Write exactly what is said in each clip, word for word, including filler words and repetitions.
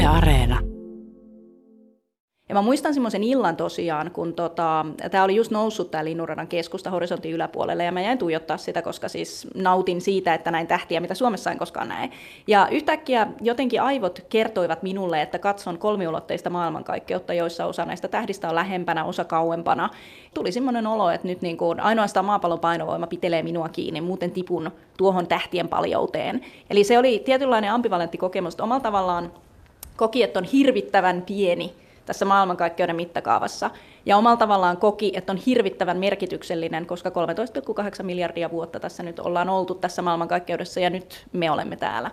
Yle Areena. Ja mä muistan semmoisen illan tosiaan, kun tota, tämä oli just noussut tämä Linnunradan keskusta horisontin yläpuolelle, ja mä jäin tuijottaa sitä, koska siis nautin siitä, että näin tähtiä, mitä Suomessa en koskaan näe. Ja yhtäkkiä jotenkin aivot kertoivat minulle, että katson kolmiulotteista maailmankaikkeutta, joissa osa näistä tähdistä on lähempänä, osa kauempana. Tuli semmoinen olo, että nyt niin kuin ainoastaan maapallon painovoima pitelee minua kiinni, muuten tipun tuohon tähtien paljouteen. Eli se oli tietynlainen ambivalentti kokemus, että omalla tavallaan koki, että on hirvittävän pieni tässä maailmankaikkeuden mittakaavassa. Ja omalla tavallaan koki, että on hirvittävän merkityksellinen, koska kolmetoista pilkku kahdeksan miljardia vuotta tässä nyt ollaan oltu tässä maailmankaikkeudessa, ja nyt me olemme täällä.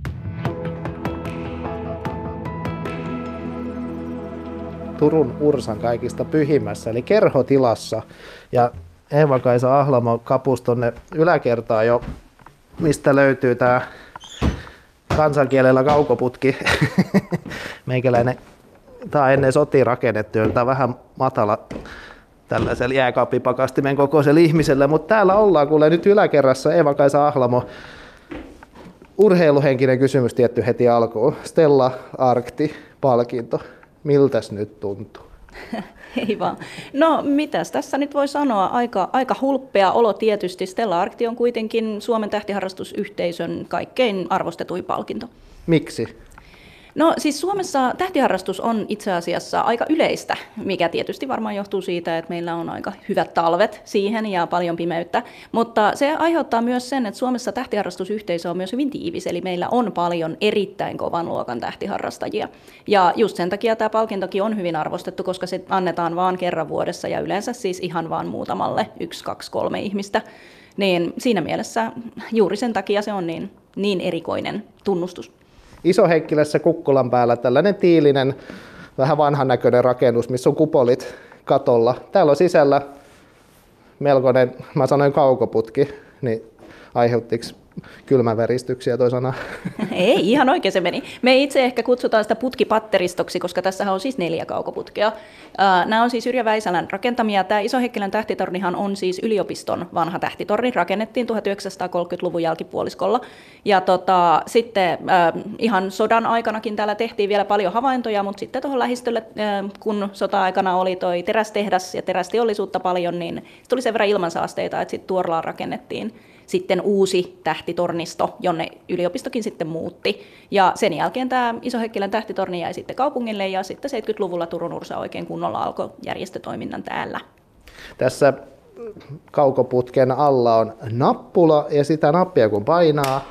Turun Ursan kaikista pyhimmässä, eli kerhotilassa. Ja Eeva-Kaisa Ahlamo kapus tuonne yläkertaan jo, mistä löytyy tämä kansankielellä kaukoputki. Meikäläinen. Tämä on ennen sotia rakennettu, tämä on vähän matala tällaisella jääkaappipakastimen kokoisella ihmisellä, mutta täällä ollaan kuule nyt yläkerrassa. Eeva-Kaisa Ahlamo, urheiluhenkinen kysymys tietty heti alkuun. Stella Arcti-palkinto, miltäs nyt tuntuu? Ei vaan. No mitäs tässä nyt voi sanoa, aika, aika hulppea olo tietysti. Stella Arcti on kuitenkin Suomen tähtiharrastusyhteisön kaikkein arvostetuin palkinto. Miksi? No siis Suomessa tähtiharrastus on itse asiassa aika yleistä, mikä tietysti varmaan johtuu siitä, että meillä on aika hyvät talvet siihen ja paljon pimeyttä, mutta se aiheuttaa myös sen, että Suomessa tähtiharrastusyhteisö on myös hyvin tiivis, eli meillä on paljon erittäin kovan luokan tähtiharrastajia. Ja just sen takia tämä palkintokin on hyvin arvostettu, koska se annetaan vaan kerran vuodessa ja yleensä siis ihan vaan muutamalle, yksi, kaksi, kolme ihmistä. Niin siinä mielessä juuri sen takia se on niin, niin erikoinen tunnustus. Isoheikkilässä Kukkulan päällä tällainen tiilinen, vähän vanhan näköinen rakennus, missä on kupolit katolla. Täällä on sisällä melkoinen, mä sanoin kaukoputki, niin aiheuttiko kylmäväristyksiä toi sana? Ei, ihan oikein se meni. Me itse ehkä kutsutaan sitä putkipatteristoksi, koska tässä on siis neljä kaukoputkea. Nämä on siis Yrjö Väisälän rakentamia. Tämä Iso-Heikkilän tähtitornihan on siis yliopiston vanha tähtitorni. Rakennettiin tuhatyhdeksänsataakolmekymmentäluvun jälkipuoliskolla. Ja tota, sitten äh, ihan sodan aikanakin täällä tehtiin vielä paljon havaintoja, mutta sitten tuohon lähistölle, äh, kun sota-aikana oli toi terästehdas ja terästeollisuutta paljon, niin tuli sen verran ilmansaasteita, että sitten Tuorlaan rakennettiin sitten uusi tähtitornisto, jonne yliopistokin sitten muutti. Ja sen jälkeen tämä Iso-Heikkilän tähtitorni jäi sitten kaupungille, ja sitten seitsemänkymmentäluvulla Turun Ursa oikein kunnolla alkoi järjestötoiminnan täällä. Tässä kaukoputken alla on nappula, ja sitä nappia kun painaa,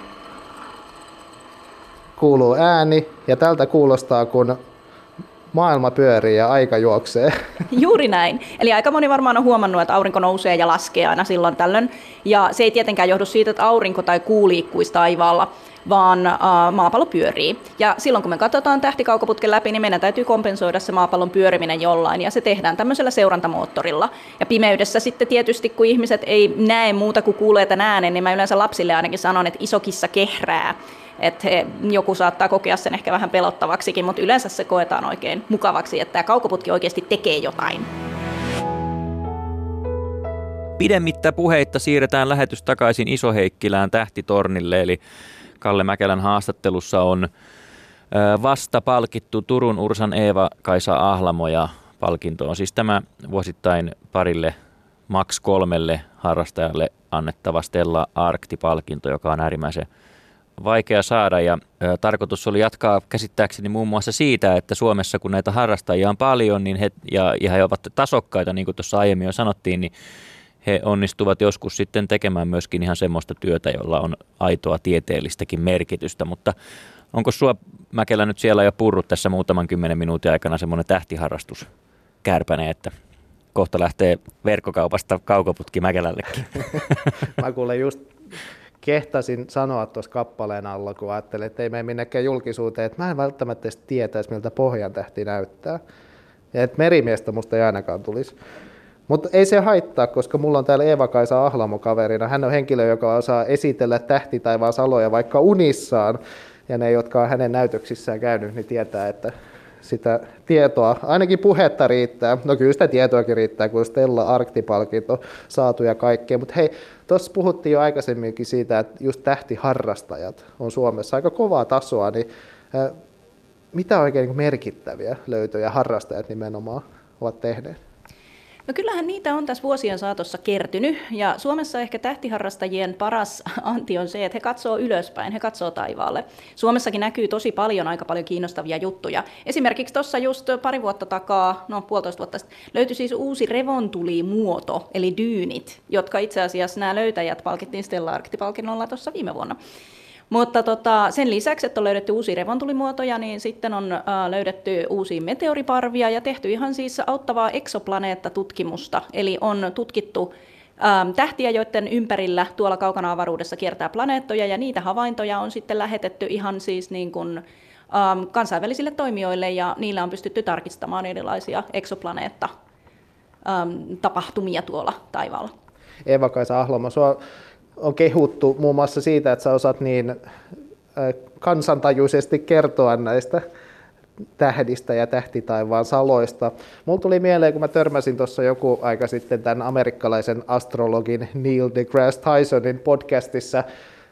kuuluu ääni, ja tältä kuulostaa, kun maailma pyörii ja aika juoksee. Juuri näin. Eli aika moni varmaan on huomannut, että aurinko nousee ja laskee aina silloin tällöin. Ja se ei tietenkään johdu siitä, että aurinko tai kuu liikkuisi taivaalla, vaan äh, maapallo pyörii. Ja silloin kun me katsotaan tähtikaukoputken läpi, niin meidän täytyy kompensoida se maapallon pyöriminen jollain. Ja se tehdään tämmöisellä seurantamoottorilla. Ja pimeydessä sitten tietysti, kun ihmiset ei näe muuta kuin kuulee tämän äänen, niin mä yleensä lapsille ainakin sanon, että iso kissa kehrää. Että he, joku saattaa kokea sen ehkä vähän pelottavaksikin, mutta yleensä se koetaan oikein mukavaksi, että tämä kaukoputki oikeasti tekee jotain. Pidemmittä puheitta siirretään lähetys takaisin Iso-Heikkilään tähtitornille, eli Kalle Mäkelän haastattelussa on vasta palkittu Turun Ursan Eeva-Kaisa Ahlamo, ja palkinto on siis tämä vuosittain parille maks kolmelle harrastajalle annettava Stella Arcti-palkinto, joka on äärimmäisen vaikea saada, ja ä, tarkoitus oli jatkaa käsittääkseni muun muassa siitä, että Suomessa kun näitä harrastajia on paljon niin he, ja, ja he ovat tasokkaita, niin kuin tuossa aiemmin jo sanottiin, niin he onnistuvat joskus sitten tekemään myöskin ihan semmoista työtä, jolla on aitoa tieteellistäkin merkitystä, mutta onko sua, Mäkelä, nyt siellä jo purrut tässä muutaman kymmenen minuutin aikana semmoinen tähtiharrastus kärpäne, että kohta lähtee verkkokaupasta kaukoputki Mäkelällekin? Mä kuulen just kehtasin sanoa tuossa kappaleen alla, kun ajattelin, että ei mene minnekään julkisuuteen, että mä en välttämättä edes tietäisi, miltä Pohjantähti näyttää. Ja että merimiestä musta ei ainakaan tulisi. Mutta ei se haittaa, koska mulla on täällä Eeva-Kaisa Ahlamo kaverina. Hän on henkilö, joka osaa esitellä tähtitaivaan saloja vaikka unissaan. Ja ne, jotka on hänen näytöksissään käynyt, niin tietää, että sitä tietoa, ainakin puhetta riittää. No kyllä sitä tietoakin riittää, kun Stella Arcti-palkinto saatu ja kaikkea. Mutta hei, tuossa puhuttiin jo aikaisemminkin siitä, että just tähtiharrastajat on Suomessa aika kovaa tasoa. Niin, äh, mitä oikein niin merkittäviä löytöjä harrastajat nimenomaan ovat tehneet? No kyllähän niitä on tässä vuosien saatossa kertynyt, ja Suomessa ehkä tähtiharrastajien paras anti on se, että he katsoo ylöspäin, he katsoo taivaalle. Suomessakin näkyy tosi paljon, aika paljon kiinnostavia juttuja. Esimerkiksi tuossa just pari vuotta takaa, no puolitoista vuotta sitten, löytyi siis uusi revontulimuoto, eli dyynit, jotka itse asiassa nämä löytäjät palkittiin Stella Arctic-palkinnolla tuossa viime vuonna. Mutta tota, sen lisäksi, että on löydetty uusia revontulimuotoja, niin sitten on äh, löydetty uusia meteoriparvia ja tehty ihan siis auttavaa eksoplaneettatutkimusta. Eli on tutkittu ähm, tähtiä, joiden ympärillä tuolla kaukana avaruudessa kiertää planeettoja, ja niitä havaintoja on sitten lähetetty ihan siis niin kuin, ähm, kansainvälisille toimijoille, ja niillä on pystytty tarkistamaan erilaisia eksoplaneetta-tapahtumia tuolla taivaalla. Eeva-Kaisa Ahlamo, sua on kehuttu muun muassa siitä, että sä osaat niin kansantajuisesti kertoa näistä tähdistä ja tähtitaivaan saloista. Mulla tuli mieleen, kun mä törmäsin tuossa joku aika sitten tämän amerikkalaisen astrologin Neil deGrasse Tysonin podcastissa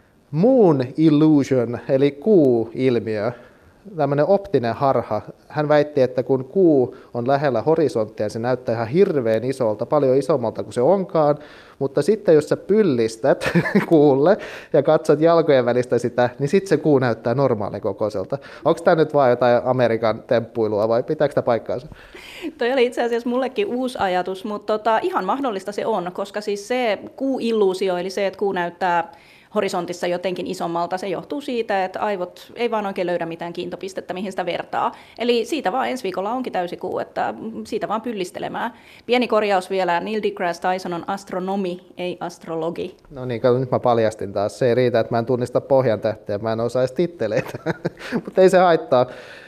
Moon Illusion, eli kuu-ilmiö, tämmöinen optinen harha. Hän väitti, että kun kuu on lähellä horisonttia, se näyttää ihan hirveän isolta, paljon isommalta kuin se onkaan, mutta sitten jos sä pyllistät kuulle ja katsot jalkojen välistä sitä, niin sitten se kuu näyttää normaalin kokoiselta. Onko tämä nyt vain jotain Amerikan temppuilua vai pitääkö tämä paikkaansa? Toi oli itse asiassa mullekin uusi ajatus, mutta tota, ihan mahdollista se on, koska siis se kuu-illuusio, eli se, että kuu näyttää horisontissa jotenkin isommalta, se johtuu siitä, että aivot ei vaan oikein löydä mitään kiintopistettä, mihin sitä vertaa. Eli siitä vaan ensi viikolla onkin täysikuu, että siitä vaan pyllistelemään. Pieni korjaus vielä, Neil deGrasse Tyson on astronomi, ei astrologi. No niin, kato, nyt mä paljastin taas. Se ei riitä, että mä en tunnista pohjan tähteä, mä en osaa edes titteleitä, mutta ei se haittaa.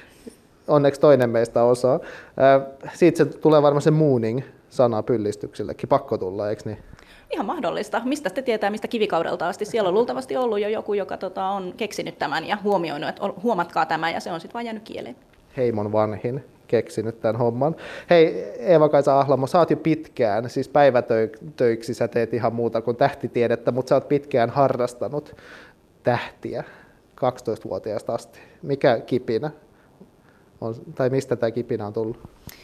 Onneksi toinen meistä osaa. Siitä se tulee varmaan se mooning-sana pyllistyksellekin, pakko tulla, eikö niin? Ihan mahdollista. Mistä te tietää, mistä kivikaudelta asti? Siellä on luultavasti ollut jo joku, joka tota, on keksinyt tämän ja huomioinut, että huomatkaa tämä, ja se on sitten vain jäänyt kieleen. Heimon vanhin keksinyt tämän homman. Hei, Eeva-Kaisa Ahlamo, sä oot jo pitkään, siis päivätöiksi sä teet ihan muuta kuin tähtitiedettä, mutta sä oot pitkään harrastanut tähtiä kaksitoistavuotiaasta asti. Mikä kipinä on, tai mistä tämä kipinä on tullut?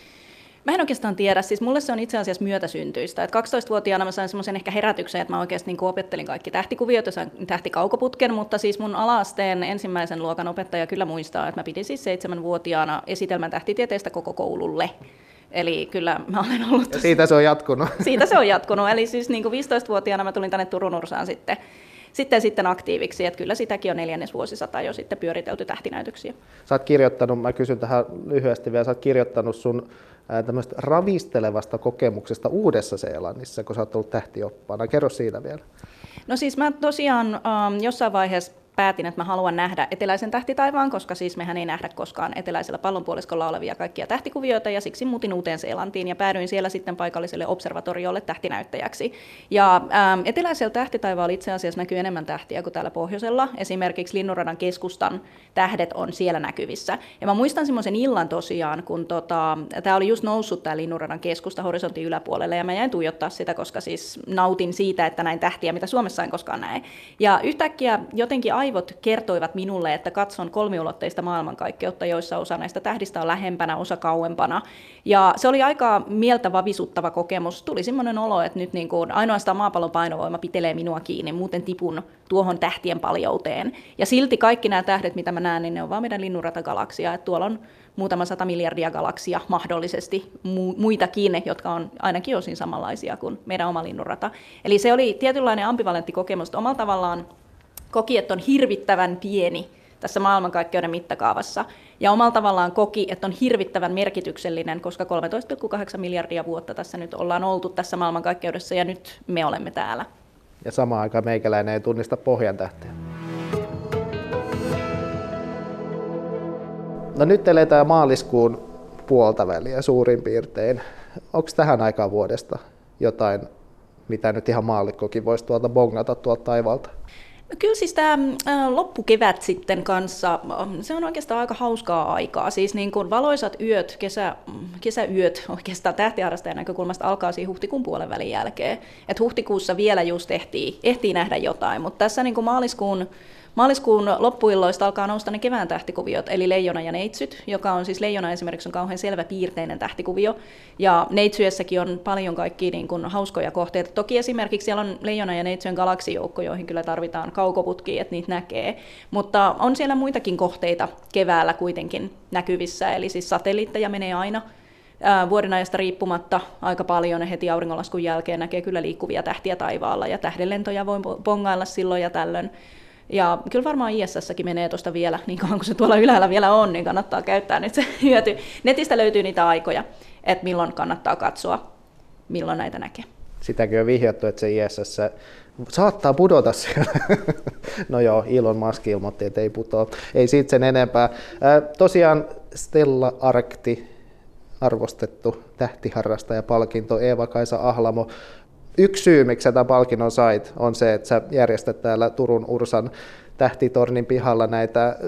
Mä en oikeastaan tiedä, siis mulle se on itse asiassa myötäsyntyistä. Et kaksitoistavuotiaana mä sain semmoisen ehkä herätyksen, että mä oikeasti niin opettelin kaikki tähtikuviot ja sain tähtikaukoputken, mutta siis mun ala-asteen ensimmäisen luokan opettaja kyllä muistaa, että mä pidin siis seitsemänvuotiaana esitelmän tähtitieteestä koko koululle. Eli kyllä mä olen ollut... Ja siitä se on jatkunut. Siitä se on jatkunut, eli siis niin viisitoistavuotiaana mä tulin tänne Turun Ursaan sitten. Sitten, sitten aktiiviksi, että kyllä sitäkin on neljännesvuosisata jo sitten pyöritelty tähtinäytöksiä. Sä oot kirjoittanut, mä kysyn tähän lyhyesti vielä, sä oot kirjoittanut sun ää, tämmöistä ravistelevasta kokemuksesta Uudessa-Seelannissa, kun sä oot ollut tähtioppaana. Kerro siitä vielä. No siis mä tosiaan ähm, jossain vaiheessa päätin, että mä haluan nähdä eteläisen tähtitaivaan, koska siis mehän ei nähdä koskaan eteläisellä pallonpuoliskolla olevia kaikkia tähtikuvioita, ja siksi muutin Uuteen-Seelantiin ja päädyin siellä sitten paikalliselle observatoriolle tähtinäyttäjäksi. Ja ähm, eteläisellä tähtitaivaalla itse asiassa näkyy enemmän tähtiä kuin täällä pohjoisella. Esimerkiksi Linnunradan keskustan tähdet on siellä näkyvissä. Ja mä muistan semmoisen illan tosiaan, kun tota, tää oli just noussut tää Linnunradan keskusta horisontin yläpuolelle, ja mä jäin tuijottaa sitä, koska siis nautin siitä, että näin tähtiä, mitä Suomessa en koskaan näe. Ja yhtäkkiä jotenkin aivot kertoivat minulle, että katson kolmiulotteista maailmankaikkeutta, joissa osa näistä tähdistä on lähempänä, osa kauempana. Ja se oli aika mieltä vavisuttava kokemus. Tuli semmoinen olo, että nyt niin kuin ainoastaan maapallon painovoima pitelee minua kiinni, muuten tipun tuohon tähtien paljouteen. Ja silti kaikki nämä tähdet, mitä mä näen, niin ne on vaan meidän Linnunrata-galaksia. Että tuolla on muutama sata miljardia galaksia mahdollisesti, mu- muitakin, jotka on ainakin osin samanlaisia kuin meidän oma Linnunrata. Eli se oli tietynlainen ambivalentti kokemus, että omalla tavallaan koki, että on hirvittävän pieni tässä maailmankaikkeuden mittakaavassa, ja omalla tavallaan koki, että on hirvittävän merkityksellinen, koska kolmetoista pilkku kahdeksan miljardia vuotta tässä nyt ollaan oltu tässä maailmankaikkeudessa, ja nyt me olemme täällä. Ja samaan aikaan meikäläinen ei tunnista pohjan tähteä. No nyt eletään maaliskuun puolta väliä suurin piirtein. Onko tähän aikaan vuodesta jotain, mitä nyt ihan maallikkokin voisi tuolta bongata tuolta taivaalta? No kyllä siis tämä loppukevät sitten kanssa, se on oikeastaan aika hauskaa aikaa. Siis niin kuin valoisat yöt, kesä, kesäyöt oikeastaan tähtiharrastajan näkökulmasta alkaa siinä huhtikuun puolen välin jälkeen. Et huhtikuussa vielä just ehtii, ehtii nähdä jotain, mutta tässä niin kuin maaliskuun Maaliskuun loppuilloista alkaa nousta ne kevään tähtikuviot, eli Leijona ja Neitsyt, joka on siis Leijona esimerkiksi on kauhean selvä piirteinen tähtikuvio, ja Neitsyessäkin on paljon kaikkia niin kuin hauskoja kohteita. Toki esimerkiksi siellä on Leijona ja Neitsyjen galaksijoukko, joihin kyllä tarvitaan kaukoputkia, että niitä näkee, mutta on siellä muitakin kohteita keväällä kuitenkin näkyvissä, eli siis satelliitteja menee aina vuodenajasta riippumatta aika paljon, heti auringonlaskun jälkeen näkee kyllä liikkuvia tähtiä taivaalla, ja tähdenlentoja voi bongailla silloin ja tällöin. Ja kyllä varmaan I S S:ssäkin menee tuosta vielä, niin kauan kuin se tuolla ylhäällä vielä on, niin kannattaa käyttää nyt se hyöty. Netistä löytyy niitä aikoja, että milloin kannattaa katsoa, milloin näitä näkee. Sitäkin on vihjattu, että se I S S saattaa pudota siellä. No joo, Elon Musk ilmoitti, että ei putoa. Ei siitä sen enempää. Tosiaan Stella Arcti, arvostettu tähtiharrastajapalkinto, Eeva-Kaisa Ahlamo. Yksi syy, miksi sä tämän palkinnon sait, on se, että sä järjestät täällä Turun Ursan tähtitornin pihalla näitä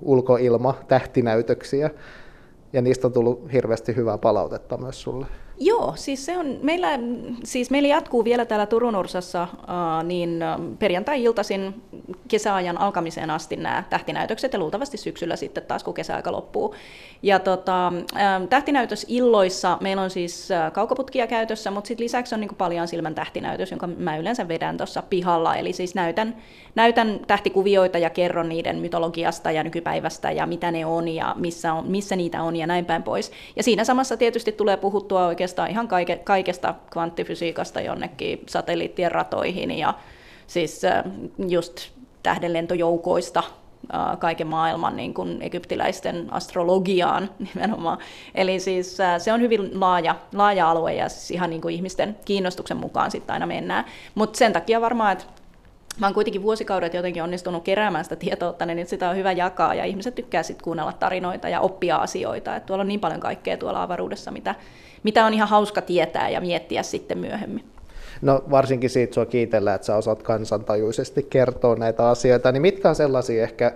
ulkoilma-tähtinäytöksiä, ja niistä on tullut hirveästi hyvää palautetta myös sulle. Joo, siis, se on, meillä, siis meillä jatkuu vielä täällä Turun Ursassa äh, niin perjantai-iltaisin kesäajan alkamiseen asti nämä tähtinäytökset, ja luultavasti syksyllä sitten taas, kun kesäaika loppuu. Ja tota, äh, tähtinäytösilloissa meillä on siis äh, kaukoputkia käytössä, mutta sitten lisäksi on niin kuin paljan silmän tähtinäytös, jonka mä yleensä vedän tuossa pihalla, eli siis näytän, näytän tähtikuvioita ja kerron niiden mytologiasta ja nykypäivästä ja mitä ne on ja missä, on, missä niitä on ja näin päin pois. Ja siinä samassa tietysti tulee puhuttua oikein ihan kaike, kaikesta kvanttifysiikasta jonnekin satelliittien ratoihin ja siis just tähdenlentojoukoista kaiken maailman niin kuin egyptiläisten astrologiaan nimenomaan. Eli siis se on hyvin laaja, laaja alue ja siis ihan niin kuin ihmisten kiinnostuksen mukaan sitten aina mennään. Mutta sen takia varmaan, että mä oon kuitenkin vuosikaudet jotenkin onnistunut keräämään sitä tietoutta, niin nyt sitä on hyvä jakaa ja ihmiset tykkää sitten kuunnella tarinoita ja oppia asioita. Et tuolla on niin paljon kaikkea tuolla avaruudessa, mitä, mitä on ihan hauska tietää ja miettiä sitten myöhemmin. No varsinkin siitä sua kiitellään, että sä osaat kansantajuisesti kertoa näitä asioita, niin mitkä on sellaisia ehkä,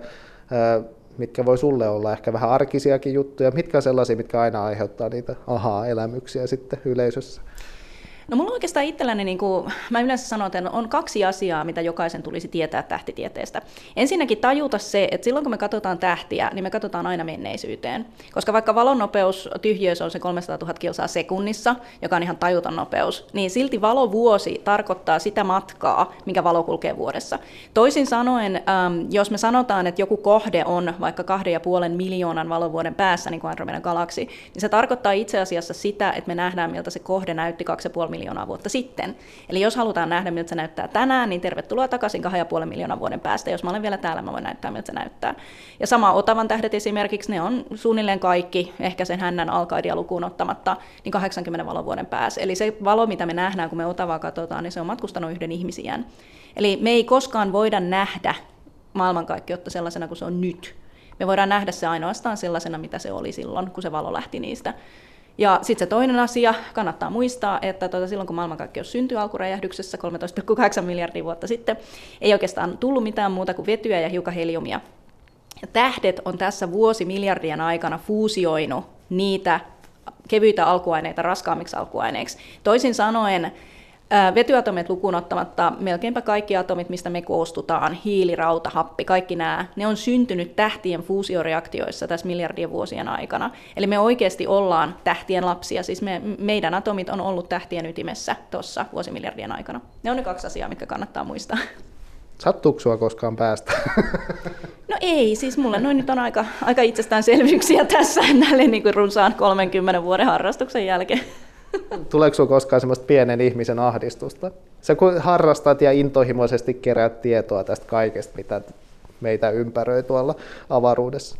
mitkä voi sulle olla ehkä vähän arkisiakin juttuja, mitkä on sellaisia, mitkä aina aiheuttaa niitä ahaa-elämyksiä sitten yleisössä? No mulla oikeastaan itselläni, niin kuin mä yleensä sanon, että on kaksi asiaa, mitä jokaisen tulisi tietää tähtitieteestä. Ensinnäkin tajuta se, että silloin kun me katsotaan tähtiä, niin me katsotaan aina menneisyyteen. Koska vaikka valonnopeus tyhjiössä on se kolmesataatuhatta kilsaa sekunnissa, joka on ihan tajuton nopeus, niin silti valovuosi tarkoittaa sitä matkaa, mikä valo kulkee vuodessa. Toisin sanoen, jos me sanotaan, että joku kohde on vaikka kahden ja puolen miljoonan valovuoden päässä, niin kuin Andromedan galaksi, niin se tarkoittaa itse asiassa sitä, että me nähdään, miltä se kohde näytti kaksi ja puoli miljoonaa vuotta sitten. Eli jos halutaan nähdä, miltä se näyttää tänään, niin tervetuloa takaisin kahden ja puolen miljoonan vuoden päästä. Jos mä olen vielä täällä, mä voin näyttää, miltä se näyttää. Ja sama Otavan tähdet esimerkiksi, ne on suunnilleen kaikki, ehkä sen hännän Alkaidia lukuun ottamatta, niin kahdeksankymmenen valovuoden päässä. Eli se valo, mitä me nähdään, kun me Otavaa katsotaan, niin se on matkustanut yhden ihmisiän. Eli me ei koskaan voida nähdä maailmankaikkeutta sellaisena kuin se on nyt. Me voidaan nähdä se ainoastaan sellaisena, mitä se oli silloin, kun se valo lähti niistä. Ja sitten se toinen asia, kannattaa muistaa, että tuota, silloin kun maailmankaikkeus syntyi alkuräjähdyksessä kolmetoista pilkku kahdeksan miljardia vuotta sitten, ei oikeastaan tullut mitään muuta kuin vetyä ja hiukan heliumia. Ja tähdet on tässä vuosimiljardien aikana fuusioinut niitä kevyitä alkuaineita raskaammiksi alkuaineiksi. Toisin sanoen, vetyatomit lukuun ottamatta melkeinpä kaikki atomit, mistä me koostutaan, hiili, rauta, happi, kaikki nämä, ne on syntynyt tähtien fuusioreaktioissa tässä miljardien vuosien aikana. Eli me oikeasti ollaan tähtien lapsia, siis me, meidän atomit on ollut tähtien ytimessä tuossa vuosimiljardien aikana. Ne on ne kaksi asiaa, mitkä kannattaa muistaa. Sattuuko sua koskaan päästä? No ei, siis mulle noin nyt on aika, aika itsestäänselvyyksiä tässä näille niin kuin runsaan kolmenkymmenen vuoden harrastuksen jälkeen. Tuleeko sinulla koskaan semmoista pienen ihmisen ahdistusta? Sä kun harrastat ja intohimoisesti keräät tietoa tästä kaikesta, mitä meitä ympäröi tuolla avaruudessa.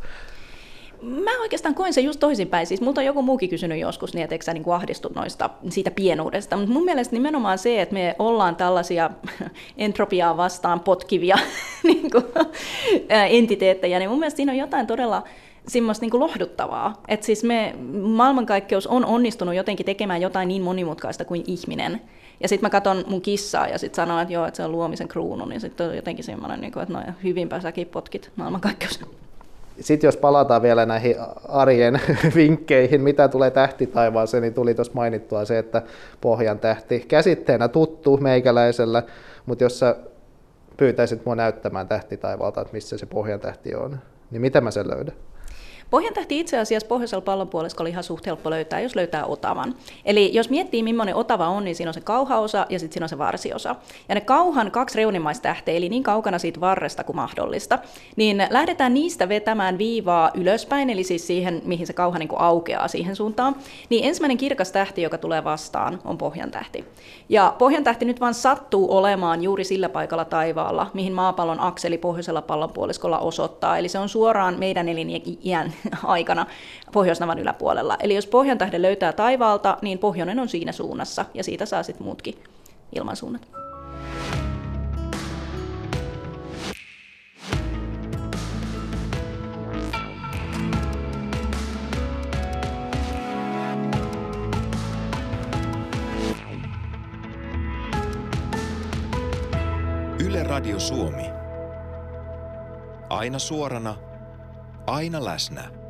Mä oikeastaan koen sen just toisinpäin. Siis multa on joku muukin kysynyt joskus, niin etteikö sä niin kuin ahdistut noista, siitä pienuudesta. Mutta mun mielestä nimenomaan se, että me ollaan tällaisia entropiaa vastaan potkivia niin kuin, entiteettejä, niin mun mielestä siinä on jotain todella semmoista niin kuin lohduttavaa. Että siis me, maailmankaikkeus on onnistunut jotenkin tekemään jotain niin monimutkaista kuin ihminen. Ja sitten mä katson mun kissaa ja sitten sanon, että joo, että se on luomisen kruunu, niin sitten on jotenkin semmoinen, niin kuin, että no hyvinpä säkin potkit maailmankaikkeus. Sitten jos palataan vielä näihin arjen vinkkeihin, mitä tulee tähtitaivaaseen, niin tuli tuossa mainittua se, että Pohjan tähti käsitteenä tuttu meikäläisellä, mutta jos sä pyytäisit mua näyttämään tähtitaivaalta, että missä se pohjantähti on, niin mitä mä sen löydän? Pohjantähti itse asiassa pohjoisella pallonpuoliskolla oli ihan suht helppo löytää, jos löytää Otavan. Eli jos miettii, millainen Otava on, niin siinä on se kauhaosa ja sitten siinä on se varsiosa. Ja ne kauhan kaksi reunimaistähteä, eli niin kaukana siitä varresta kuin mahdollista, niin lähdetään niistä vetämään viivaa ylöspäin, eli siis siihen, mihin se kauha niin kuin aukeaa siihen suuntaan. Niin ensimmäinen kirkas tähti, joka tulee vastaan, on Pohjantähti. Ja Pohjantähti nyt vaan sattuu olemaan juuri sillä paikalla taivaalla, mihin maapallon akseli pohjoisella pallonpuoliskolla osoittaa. Eli se on suoraan meidän eliniän aikana pohjoisnavan yläpuolella. Eli jos Pohjantähden löytää taivaalta, niin pohjoinen on siinä suunnassa, ja siitä saa sitten muutkin ilmansuunnat. Yle Radio Suomi. Aina suorana, aina läsnä.